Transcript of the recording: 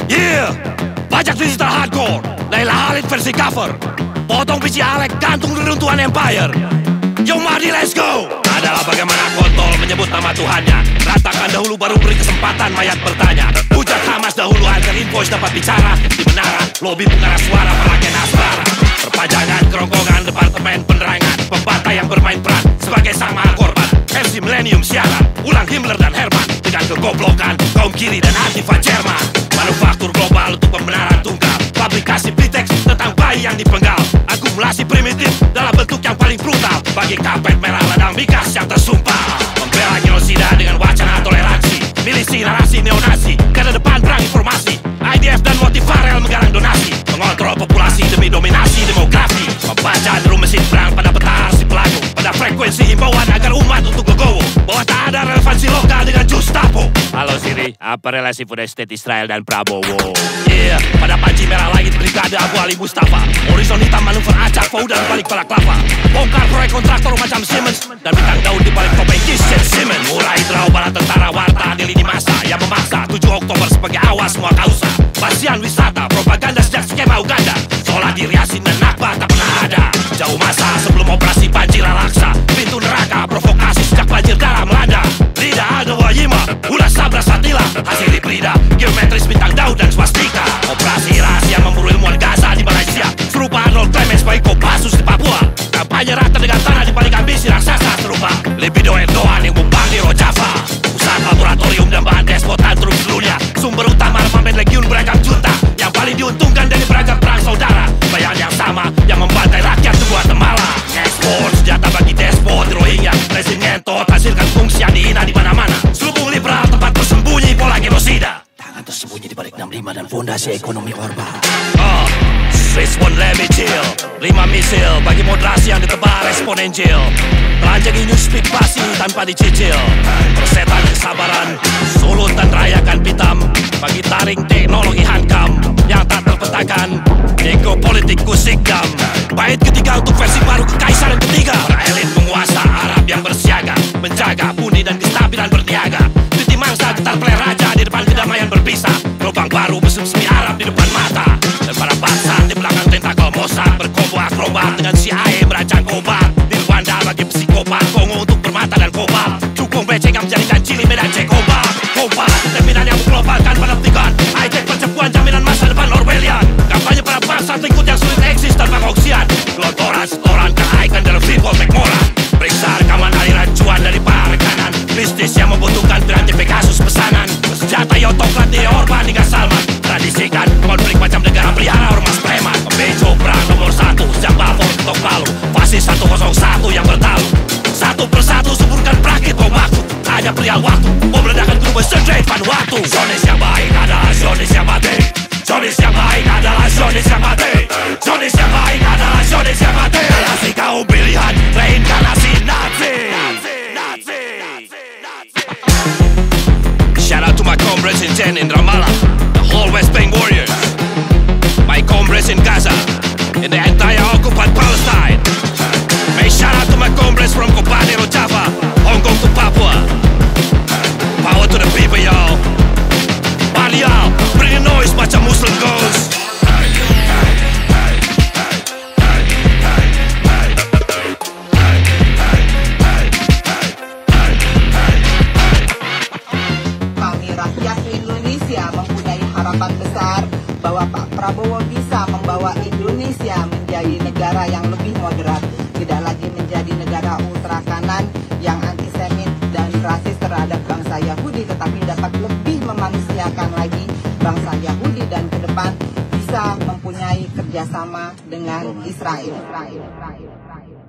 Yeah, bajak digital hardcore, Laila Khalid versi cover. Potong biji Alek, gantung reruntuhan Empire. Yo Mardi, let's go. Adalah bagaimana kontol menyebut nama Tuhannya. Ratakan dahulu baru beri kesempatan mayat bertanya. Hujat Hamas dahulu agar invoice dapat bicara. Di menara, lobi pengarah suara pakai nasrara. Perpanjangan kerongkongan departemen penerangan. Pembantai yang bermain peran sebagai sang maha korban. MC Millennium siaran, ulang Himmler dan Herman. Dengan kegoblokan kaum kiri dan antifa Jerman. Manufaktur global untuk pembenaran tunggal. Publikasi Blitex tentang bayi yang dipenggal. Akumulasi primitif dalam bentuk yang paling brutal. Bagi kapet merah ladang mikas yang tersumpah. Membela genosida dengan wacana toleransi. Milisi narasi neonasi. Karena depan perang informasi. IDF dan motif Farel menggalang donasi. Mengontrol populasi demi dominasi demografi. Membaca deru mesin perang pada peta si pelaku. Pada frekuensi himbauan agar umat untuk legowo. Bahwa tak ada relevansi lokal dengan Gestapo. Halo Siri, apa relasi Food Estate Israel dan Prabowo? Yeah, pada panci merah langit Brigade Abu Ali Mustafa. Horizon hitam manuver acak Faudan balik pala kelapa. Bongkar proyek kontraktor macam Siemens. Dan bintang daun di balik topeng Kishen Siemens. Murai draw bala tentara warta di lini masa. Yang memaksa 7 Oktober sebagai awas semua kausa. Basian wisata, propaganda sejak skema Uganda. Sholat diri Yasin dan Nakba tak pernah ada. Jauh masa sebelum operasi banjir Al-Aqsa. Pintu neraka, provokasi sejak banjir darah melanda. Rida Adawa Yima, ulas sabra satila. Hasil hibrida, geometris bintang daun dan swastika. Operasi rahasia memburu ilmuwan Gaza di Malaysia. Serupa Arnold Clemens bagi Kopassus di Papua. Kampanye rata dengan tanah di balik ambisi raksasa serupa libido Erdogan yang bumbang di Rojava. Pusat laboratorium dan bahan despot antrum seluruhnya. Sumber utama armament legiun beragam junta. Yang paling diuntungkan dari beragam perang saudara. Bayangan yang sama yang membantai rakyat di Guatemala. Ekspor senjata bagi despot di Rohingya. Rezim ngentot hasilkan fungsi yang dihina di mana-mana. Selubung liberal tempat bersembunyi pola genosida. Tangan tersembunyi di balik 65 dan fondasi ekonomi orba. Swiss one let me chill. 5 misil bagi moderasi yang ditebar eksponensial. Telanjangi newspeak pasti tanpa dicicil. Persetan kesabaran, sulutan rayakan pitam. Bagi taring teknologi hankam yang tak terpetakan. Ego politik kusikdam. Bait ketiga untuk versi baru kekaisaran ketiga. Para elit penguasa Arab yang bersiaga. Menjaga pundi dan kestabilan berniaga. Titi mangsa getar play raja di depan kedamaian berpisah. Lubang baru bersemi Arab di depan mata. Dan para bangsa di belakang tentakel Mossad berkombo akrobat dengan CIA merancang obat. Di Rwanda bagi psikopat Kongo untuk permata dan kobalt. Cukung beceng yang menjadikan Chili medan cekobat. Kompas terminan yang menglobalkan penelitian. High-tech percepuan jaminan masa depan Orwellian. Kampanye para bangsa lingkut yang sulit eksis tanpa koksian. Gelontoran setoran ke icon dalam people tekmoran. Periksa rekaman aliran cuan dari para rekanan. Bisnis yang membutuhkan piranti Pegasus pesanan. Bersenjata yotokrat di Orban hingga Salman. Tradisikan konflik macam negara pelihara ormas preman. Pembejo perang nomor 1 sejak Balfour ketok palu. Fasis 101 yang bertalu. Satu persatu suburkan prakit bom waktu. Hanya perihal waktu. Bom ledakan gerubah straight Vanuatu. Zionis yang baik adalah Zionis yang mati. Zionis yang baik adalah Zionis yang mati. Zionis yang baik adalah Zionis yang mati. Relasi kaum pilihan reinkarnasi Nazi. Shout out to my comrades in 10 in Ramallah, the whole West Bank warriors. My comrades in Gaza, in the entire occupied Palestine. May shout out to my comrades from Kobane, Rojava, Hong Kong to Papua. Power to the people, y'all. Bali, y'all, bring the noise, macam Muslim goes. Harapan besar bahwa Pak Prabowo bisa membawa Indonesia menjadi negara yang lebih moderat, tidak lagi menjadi negara ultra kanan yang antisemit dan rasis terhadap bangsa Yahudi, tetapi dapat lebih memanusiakan lagi bangsa Yahudi dan ke depan bisa mempunyai kerjasama dengan Israel.